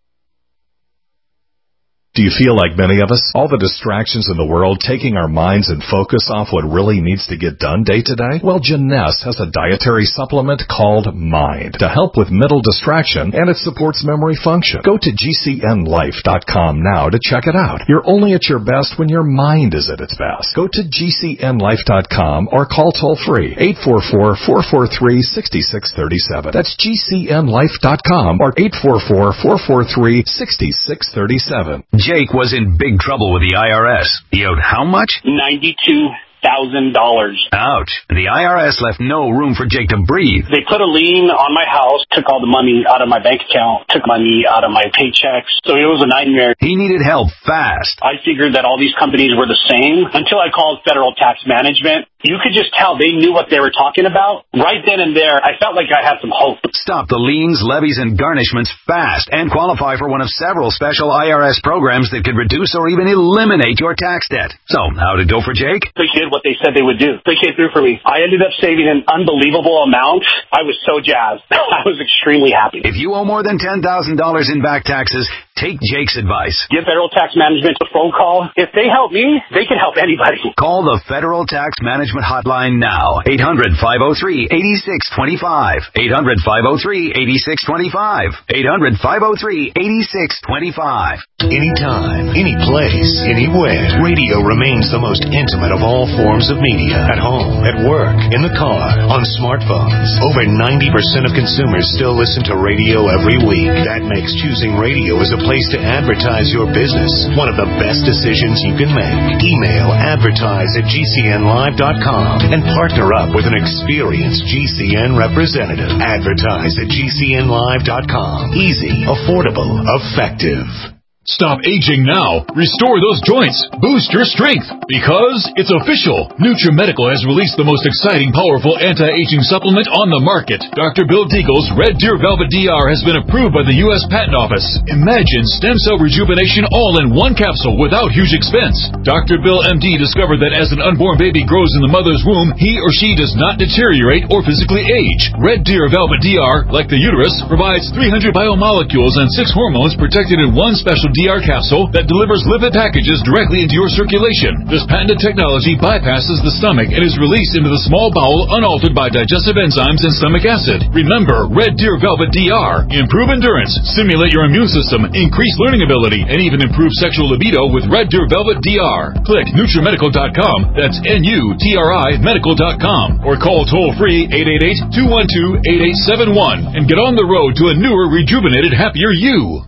Do you feel like many of us? All the distractions in the world taking our minds and focus off what really needs to get done day to day? Well, Jeunesse has a dietary supplement called Mind to help with mental distraction, and it supports memory function. Go to G C N life dot com now to check it out. You're only at your best when your mind is at its best. Go to G C N life dot com or call toll-free eight four four, four four three, six six three seven. That's G C N life dot com or eight four four, four four three, six six three seven. Jake was in big trouble with the I R S. He owed how much? ninety-two thousand dollars. Ouch. The I R S left no room for Jake to breathe. They put a lien on my house, took all the money out of my bank account, took money out of my paychecks. So it was a nightmare. He needed help fast. I figured that all these companies were the same until I called Federal Tax Management. You could just tell they knew what they were talking about. Right then and there, I felt like I had some hope. Stop the liens, levies, and garnishments fast and qualify for one of several special I R S programs that could reduce or even eliminate your tax debt. So, how'd it go for Jake? They did what they said they would do. They came through for me. I ended up saving an unbelievable amount. I was so jazzed. I was extremely happy. If you owe more than ten thousand dollars in back taxes, take Jake's advice. Give Federal Tax Management a phone call. If they help me, they can help anybody. Call the Federal Tax Management Hotline now. eight hundred, five oh three, eight six two five. eight hundred, five oh three, eight six two five. eight hundred, five oh three, eight six two five. Anytime, any place, anywhere. Radio remains the most intimate of all forms of media. At home, at work, in the car, on smartphones. Over ninety percent of consumers still listen to radio every week. That makes choosing radio as a place to advertise your business one of the best decisions you can make. Email advertise at G C N live dot com and partner up with an experienced G C N representative. Advertise at G C N live dot com. Easy, affordable, effective. Stop aging now. Restore those joints. Boost your strength. Because it's official. NutriMedical has released the most exciting, powerful anti-aging supplement on the market. Doctor Bill Deagle's Red Deer Velvet D R has been approved by the U S Patent Office. Imagine stem cell rejuvenation all in one capsule without huge expense. Doctor Bill M D discovered that as an unborn baby grows in the mother's womb, he or she does not deteriorate or physically age. Red Deer Velvet D R, like the uterus, provides three hundred biomolecules and six hormones protected in one special D R capsule that delivers lipid packages directly into your circulation. This patented technology bypasses the stomach and is released into the small bowel unaltered by digestive enzymes and stomach acid. Remember, Red Deer Velvet D R. Improve endurance, stimulate your immune system, increase learning ability, and even improve sexual libido with Red Deer Velvet D R. Click NutriMedical dot com, that's N U T R I medical dot com, or call toll-free eight eight eight, two one two, eight eight seven one and get on the road to a newer, rejuvenated, happier you.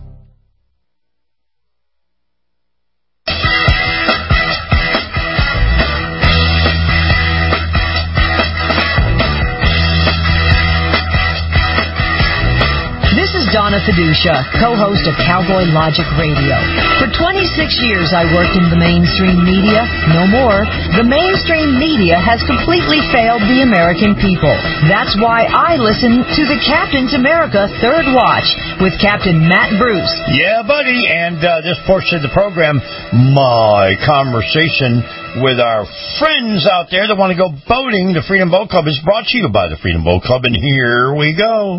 Donna Fiducia, co-host of Cowboy Logic Radio. For twenty-six years I worked in the mainstream media. No more. The mainstream media has completely failed the American people. That's why I listen to the Captain's America Third Watch with Captain Matt Bruce. Yeah, buddy. And uh, this portion of the program, my conversation with our friends out there that want to go boating, the Freedom Boat Club, is brought to you by the Freedom Boat Club. And here we go.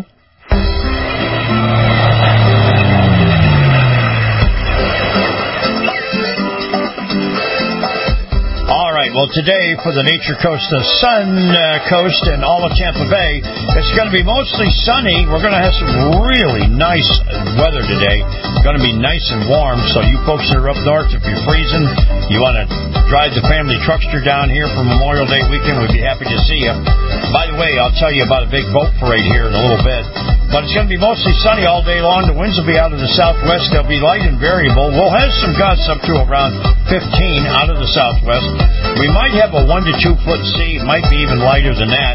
All right, well, today for the Nature Coast, the Sun uh, Coast, and all of Tampa Bay, it's going to be mostly sunny. We're going to have some really nice weather today. It's going to be nice and warm, so you folks that are up north, if you're freezing, you want to drive the family truckster down here for Memorial Day weekend, we'd be happy to see you. By the way, I'll tell you about a big boat parade here in a little bit. But it's going to be mostly sunny all day long. The winds will be out of the southwest. They'll be light and variable. We'll have some gusts up to around fifteen out of the southwest. We might have a one to two foot sea. It might be even lighter than that.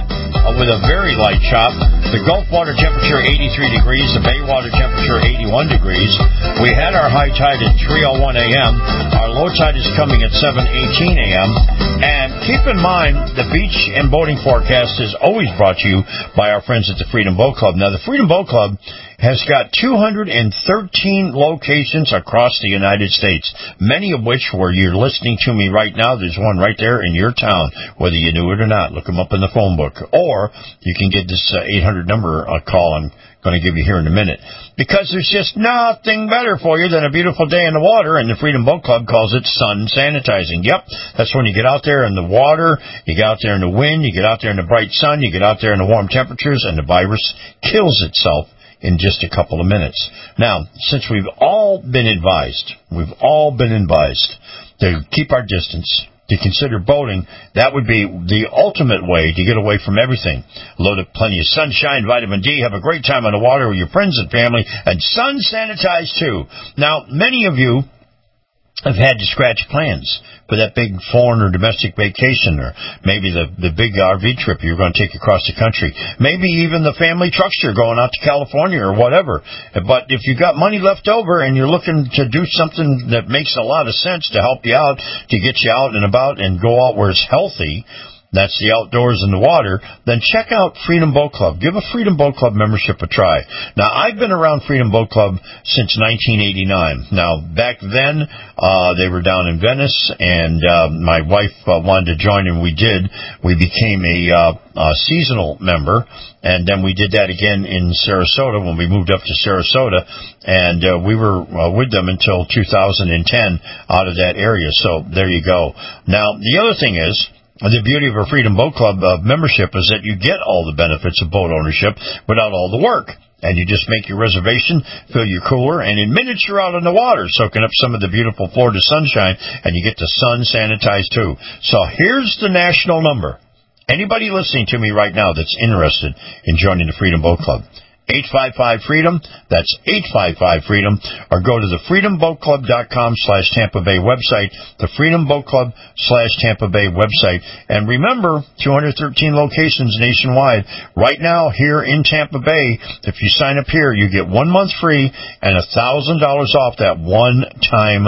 uh, with a very light chop. The Gulf water temperature eighty-three degrees, the Bay water temperature eighty-one degrees. We had our high tide at three oh one a.m. Our low tide is coming at seven eighteen a.m. And keep in mind, the beach and boating forecast is always brought to you by our friends at the Freedom Boat Club. Now, the Freedom Boat Club has got two hundred thirteen locations across the United States, many of which, where you're listening to me right now, there's one right there in your town, whether you knew it or not. Look them up in the phone book. Or you can get this uh, eight hundred number uh, call I'm going to give you here in a minute. Because there's just nothing better for you than a beautiful day in the water, and the Freedom Boat Club calls it sun sanitizing. Yep, that's when you get out there in the water, you get out there in the wind, you get out there in the bright sun, you get out there in the warm temperatures, and the virus kills itself in just a couple of minutes. Now, since we've all been advised, we've all been advised to keep our distance, to consider boating, that would be the ultimate way to get away from everything. Load up plenty of sunshine, vitamin D, have a great time on the water with your friends and family, and sun sanitize too. Now, many of you have had to scratch plans for that big foreign or domestic vacation, or maybe the, the big R V trip you're going to take across the country. Maybe even the family truckster going out to California or whatever. But if you've got money left over and you're looking to do something that makes a lot of sense to help you out, to get you out and about and go out where it's healthy, that's the outdoors and the water, then check out Freedom Boat Club. Give a Freedom Boat Club membership a try. Now, I've been around Freedom Boat Club since nineteen eighty-nine. Now, back then, uh, they were down in Venice, and uh, my wife uh, wanted to join, and we did. We became a, uh, a seasonal member, and then we did that again in Sarasota when we moved up to Sarasota, and uh, we were uh, with them until two thousand ten out of that area. So there you go. Now, the other thing is, the beauty of a Freedom Boat Club uh, membership is that you get all the benefits of boat ownership without all the work. And you just make your reservation, fill your cooler, and in minutes you're out on the water soaking up some of the beautiful Florida sunshine, and you get the sun sanitized too. So here's the national number. Anybody listening to me right now that's interested in joining the Freedom Boat Club, eight five five freedom, that's eight five five freedom, or go to the freedom boat club dot com slash Tampa Bay website, the freedom boat club slash Tampa Bay website. And remember, two hundred thirteen locations nationwide. Right now, here in Tampa Bay, if you sign up here, you get one month free and one thousand dollars off that one-time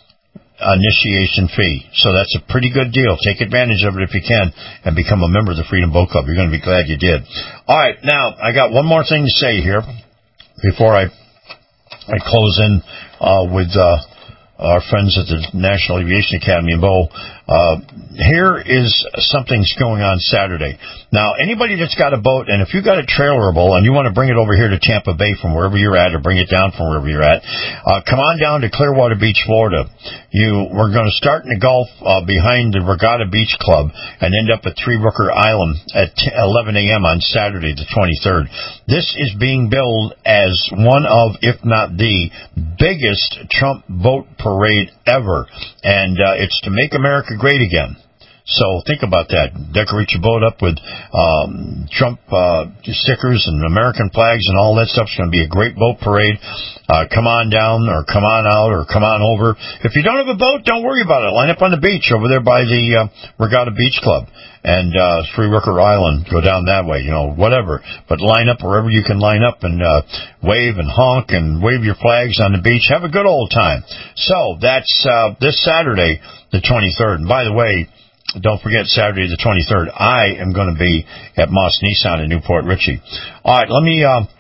initiation fee. So that's a pretty good deal. Take advantage of it if you can and become a member of the Freedom Boat Club. You're going to be glad you did. All right, now I got one more thing to say here before I I close in uh, with uh, our friends at the National Aviation Academy in Bow. Uh, here is something's going on Saturday. Now, anybody that's got a boat, and if you've got it trailerable and you want to bring it over here to Tampa Bay from wherever you're at, or bring it down from wherever you're at, uh, come on down to Clearwater Beach, Florida. You, we're going to start in the Gulf uh, behind the Regatta Beach Club and end up at Three Rooker Island at eleven a.m. on Saturday the twenty-third. This is being billed as one of, if not the biggest Trump boat parade ever, and uh, it's to make America great again. So think about that. Decorate your boat up with um, Trump uh, stickers and American flags and all that stuff. It's going to be a great boat parade. Uh, come on down, or come on out, or come on over. If you don't have a boat, don't worry about it. Line up on the beach over there by the uh, Regatta Beach Club and uh, Three Rooker Island. Go down that way, you know, whatever. But line up wherever you can line up and uh, wave and honk and wave your flags on the beach. Have a good old time. So that's uh, this Saturday, the twenty-third. And by the way, don't forget, Saturday the twenty-third, I am going to be at Moss Nissan in Newport Richey. All right, let me uh,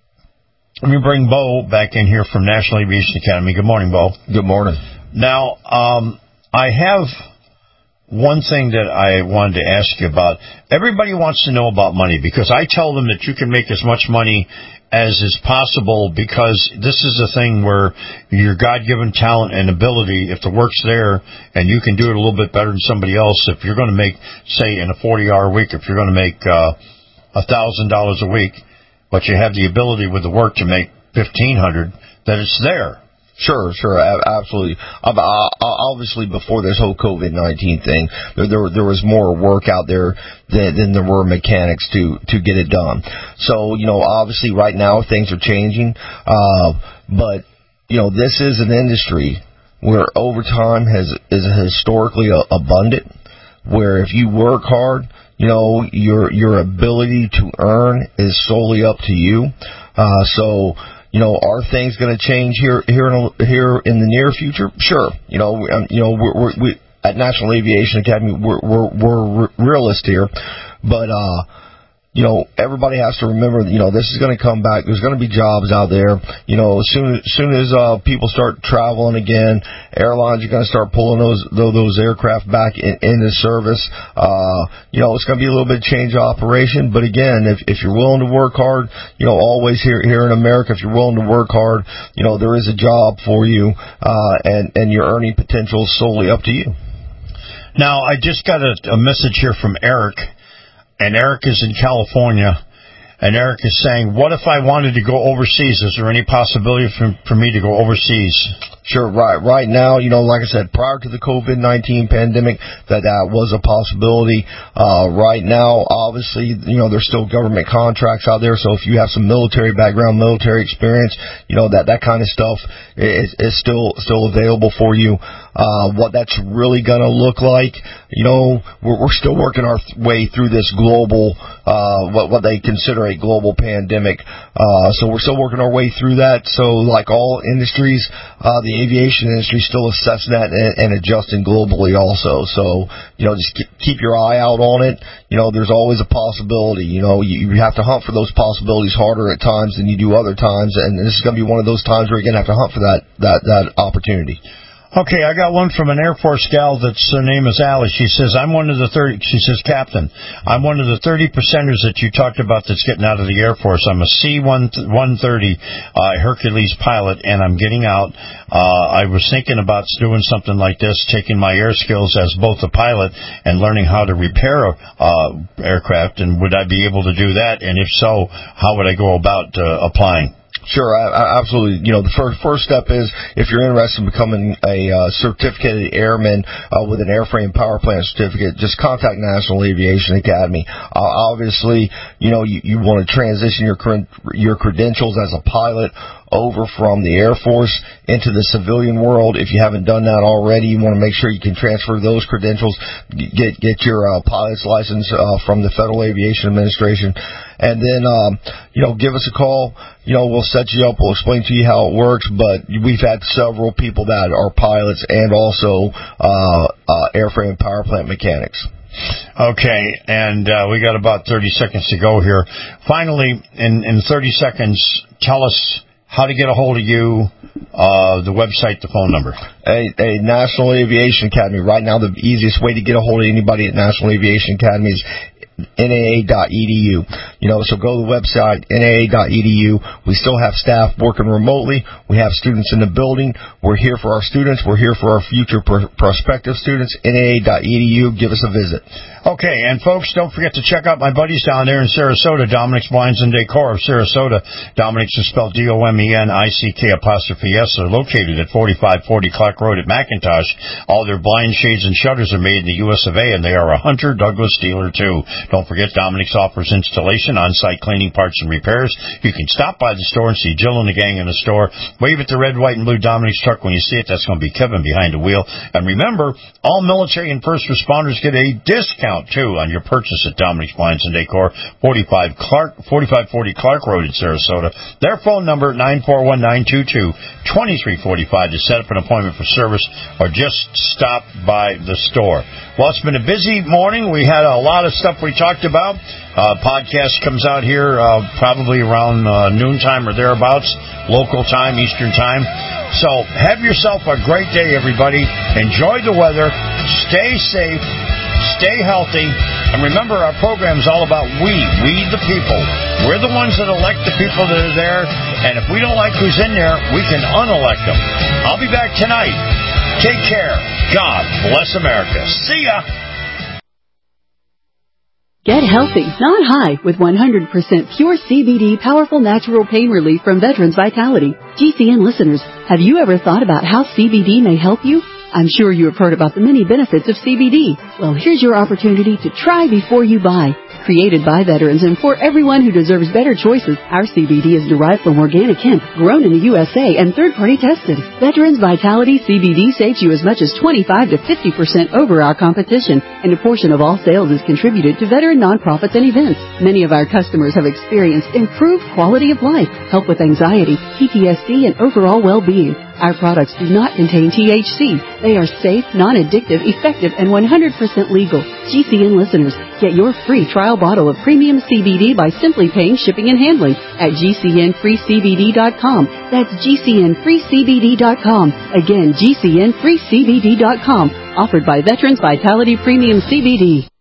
let me bring Bo back in here from National Aviation Academy. Good morning, Bo. Good morning. Now, um, I have one thing that I wanted to ask you about. Everybody wants to know about money, because I tell them that you can make as much money as is possible, because this is a thing where your God-given talent and ability, if the work's there and you can do it a little bit better than somebody else, if you're going to make, say, in a forty-hour week, if you're going to make uh, one thousand dollars a week, but you have the ability with the work to make fifteen hundred dollars, that it's there. Sure, sure, absolutely. Obviously, before this whole COVID nineteen thing, there, there there was more work out there than, than there were mechanics to to get it done. So, you know, obviously, right now things are changing, uh, but you know, this is an industry where overtime has is historically abundant. Where if you work hard, you know, your your ability to earn is solely up to you. Uh, so, you know, are things going to change here here in here in the near future? Sure. You know, um, you know, we're, we're, we at National Aviation Academy we're we're, we're realists here, but uh. You know, everybody has to remember, you know, this is going to come back. There's going to be jobs out there. You know, as soon as, soon as uh, people start traveling again, airlines are going to start pulling those those aircraft back in, into service. Uh, you know, it's going to be a little bit of change of operation. But again, if, if you're willing to work hard, you know, always here here in America, if you're willing to work hard, you know, there is a job for you, uh, and, and your earning potential is solely up to you. Now, I just got a, a message here from Eric. And Eric is in California, and Eric is saying, what if I wanted to go overseas? Is there any possibility for, for me to go overseas? Sure, right. Right now, you know, like I said, prior to the COVID nineteen pandemic, that that was a possibility. Uh, right now, obviously, you know, there's still government contracts out there, so if you have some military background, military experience, you know, that, that kind of stuff is, is still, still available for you. Uh, what that's really gonna look like, you know, we're, we're still working our th- way through this global, uh, what, what they consider a global pandemic. Uh, so we're still working our way through that. So like all industries, uh, the aviation industry is still assessing that and, and adjusting globally also. So, you know, just keep, keep your eye out on it. You know, there's always a possibility. You know, you, you have to hunt for those possibilities harder at times than you do other times. And this is going to be one of those times where you're going to have to hunt for that, that, that opportunity. Okay, I got one from an Air Force gal that's her name is Alice. She says, I'm one of the thirty, she says, Captain, I'm one of the thirty percenters that you talked about that's getting out of the Air Force. I'm a C one thirty uh, Hercules pilot, and I'm getting out. Uh, I was thinking about doing something like this, taking my air skills as both a pilot and learning how to repair a uh, aircraft, and would I be able to do that? And if so, how would I go about uh, applying? Sure, absolutely. You know, the first first step is if you're interested in becoming a uh, certificated airman uh, with an airframe power plant certificate, just contact National Aviation Academy. Uh, obviously, you know, you, you want to transition your your credentials as a pilot over from the Air Force into the civilian world. If you haven't done that already, you want to make sure you can transfer those credentials, get get your uh, pilot's license uh, from the Federal Aviation Administration, and then um, you know, give us a call. You know, we'll set you up. We'll explain to you how it works. But we've had several people that are pilots and also uh, uh, airframe and power plant mechanics. Okay, and uh, we got about thirty seconds to go here. Finally, in, in thirty seconds, tell us how to get a hold of you, uh, the website, the phone number. A, a National Aviation Academy. Right now, the easiest way to get a hold of anybody at National Aviation Academy is N A A dot E D U. You know, so go to the website, N A A dot E D U. We still have staff working remotely. We have students in the building. We're here for our students. We're here for our future pr- prospective students. N A A dot E D U. Give us a visit. Okay, and folks, don't forget to check out my buddies down there in Sarasota, Dominic's Blinds and Decor of Sarasota. Dominic's is spelled D O M E N I C K apostrophe S. They're located at forty-five forty Clark Road at McIntosh. All their blinds, shades, and shutters are made in the U S of A, and they are a Hunter Douglas dealer, too. Don't forget, Dominic's offers installation, on-site cleaning, parts, and repairs. You can stop by the store and see Jill and the gang in the store. Wave at the red, white, and blue Dominic's truck when you see it. That's going to be Kevin behind the wheel. And remember, all military and first responders get a discount, too, on your purchase at Dominic's Blinds and Decor, forty-five Clark, forty-five forty Clark Road in Sarasota. Their phone number, nine four one, nine two two, two three four five, to set up an appointment for service or just stop by the store. Well, it's been a busy morning. We had a lot of stuff we talked about. Uh, podcast comes out here uh, probably around uh, noontime or thereabouts, local time, Eastern time. So have yourself a great day, everybody. Enjoy the weather. Stay safe. Stay healthy. And remember, our program is all about we, we the people. We're the ones that elect the people that are there. And if we don't like who's in there, we can unelect them. I'll be back tonight. Take care. God bless America. See ya. Get healthy, not high, with one hundred percent pure C B D powerful natural pain relief from Veterans Vitality. G C N listeners, have you ever thought about how C B D may help you? I'm sure you have heard about the many benefits of C B D. Well, here's your opportunity to try before you buy. Created by veterans and for everyone who deserves better choices, our C B D is derived from organic hemp, grown in the U S A and third-party tested. Veterans Vitality C B D saves you as much as twenty-five to fifty percent over our competition, and a portion of all sales is contributed to veteran nonprofits and events. Many of our customers have experienced improved quality of life, help with anxiety, P T S D, and overall well-being. Our products do not contain T H C. They are safe, non-addictive, effective, and one hundred percent legal. G C N listeners, get your free trial bottle of premium C B D by simply paying shipping and handling at G C N free C B D dot com. That's G C N free C B D dot com. Again, G C N free C B D dot com. Offered by Veterans Vitality Premium C B D.